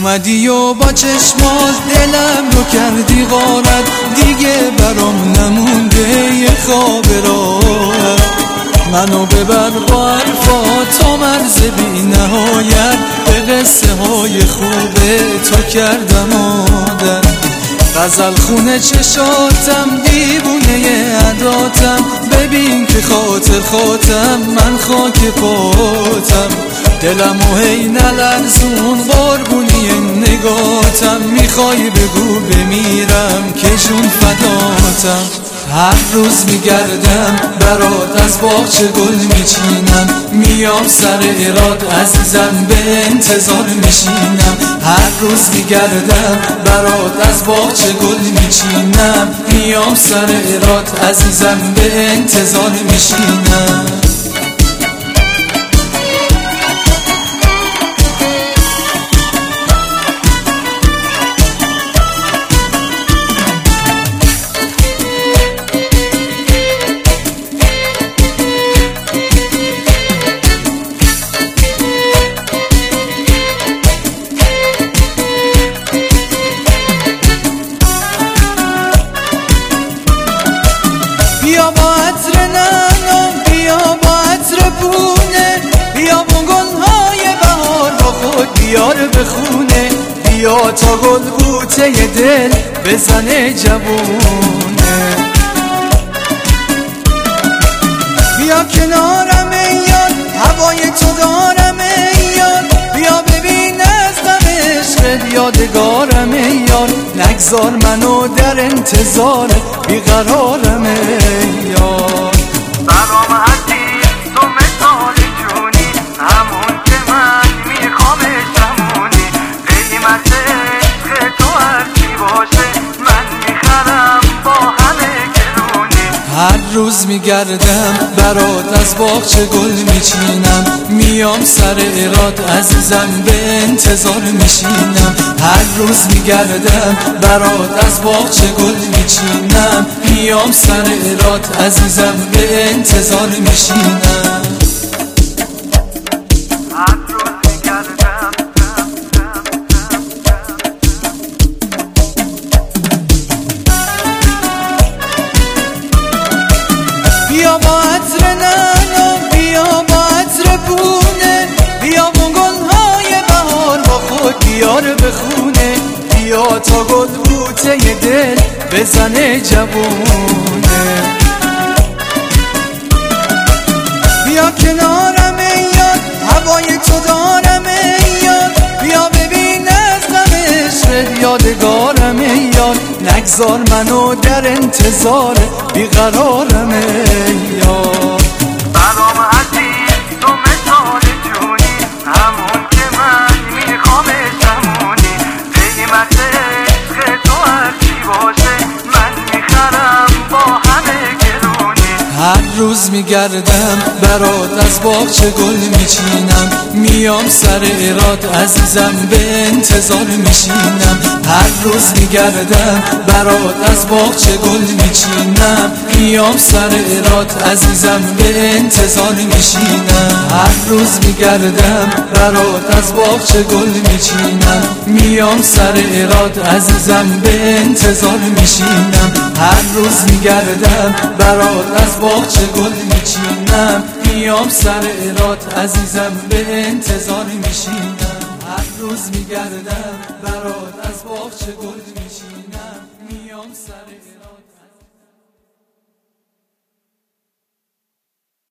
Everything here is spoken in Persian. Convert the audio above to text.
اومدی و با چشمات دلم رو کردی غارت، دیگه برام نمونده یه خواب راحت. منو ببر با حرفات تا مرز بی نهایت، به قصه های خوبه تو کردم عادت. غزل خونه چشاتم، دیوونه عداتم، ببین که خاطر خاطم من خاک پاتم. دلمو هی نلرزون قربونی نگاتم، میخوای بگو بمیرم که جون فداتم. هر روز میگردم برات از باغچه گل میچینم، میام سر ایراد عزیزم به انتظار میشینم. هر روز میگردم برات از باغچه گل میچینم، میام سر ایراد عزیزم به انتظار میشینم. بیا با عطر نعنا، بیا با عطر پونه، بیا با گلهای بهار با خود بیار بخونه. بیا تا گل بوته دل بزنه جوونه. بیا کنارم ای یار، هوای تو دارم ای یار، بیا ببین از غم عشقت یادگارم ای یار. نگذار منو در انتظار بیقرارم ای یار. برام عزیز تو مثال جونی، همون که من میخوامش همونی. قیمت عشق تو هرچی باشه من میخرم با همه گرونی. هر روز میگردم برات از باغچه گل میچینم، میام سر ایراد عزیزم به انتظار میشینم. هر روز میگردم برات از باغچه گل میچینم، میام سر ایراد عزیزم به انتظار میشینم. هر روز میگردم بیا با عطر نعنا، بیا با عطر پونه، بیا با گلهای بهار با خود بیار بخونه. بیا تا گل بوته دل بزنه جوونه. بیا کنارم ای یار، هوای تو دارم ای یار، بیا ببین از غم عشقت یادگارم ای یار. نگذار منو در انتظار بیقرارم ای یار. برام عزیز تو مثال جونی، همون که من میخوامش همونی. قیمت عشق تو هرچی باشه من میخرم با همه گرونی. هر روز میگردم برات از باغچه گل میچینم، میام سر ایراد عزیزم به انتظار میشینم. هر روز میگردم برات از باغچه گل میچینم، میام سر ایراد عزیزم به انتظار میشینم. هر روز میگردم برات از باغچه گل میچینم، میام سر ایراد عزیزم به انتظار میشینم. هر روز میگردم برات از باغچه گل میچینم، میام سر ایراد عزیزم به انتظار میشینم. هر روز میگردم برات از باغچه گل میچینم، میام سر ایراد.